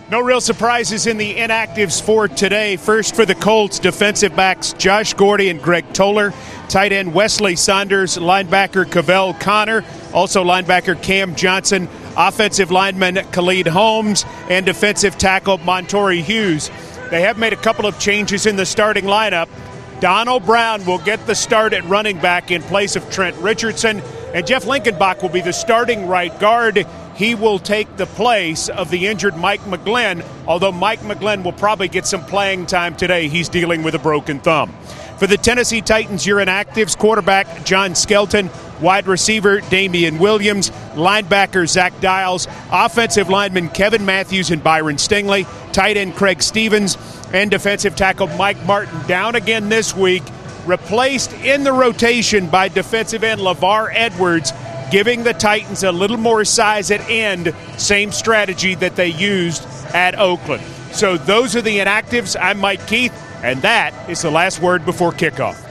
No real surprises in the inactives for today. First for the Colts, defensive backs Josh Gordy and Greg Toller. Tight end Wesley Saunders. Linebacker Cavell Connor. Also linebacker Cam Johnson. Offensive lineman Khalid Holmes. And defensive tackle Montori Hughes. They have made a couple of changes in the starting lineup. Donald Brown will get the start at running back in place of Trent Richardson. And Jeff Linkenbach will be the starting right guard. He will take the place of the injured Mike McGlynn, although Mike McGlynn will probably get some playing time today. He's dealing with a broken thumb. For the Tennessee Titans, your inactives, quarterback John Skelton, wide receiver Damian Williams, linebacker Zach Dials, offensive lineman Kevin Matthews and Byron Stingley, tight end Craig Stevens, and defensive tackle Mike Martin down again this week, replaced in the rotation by defensive end LeVar Edwards, giving the Titans a little more size at end, same strategy that they used at Oakland. So those are the inactives. I'm Mike Keith, and that is the last word before kickoff.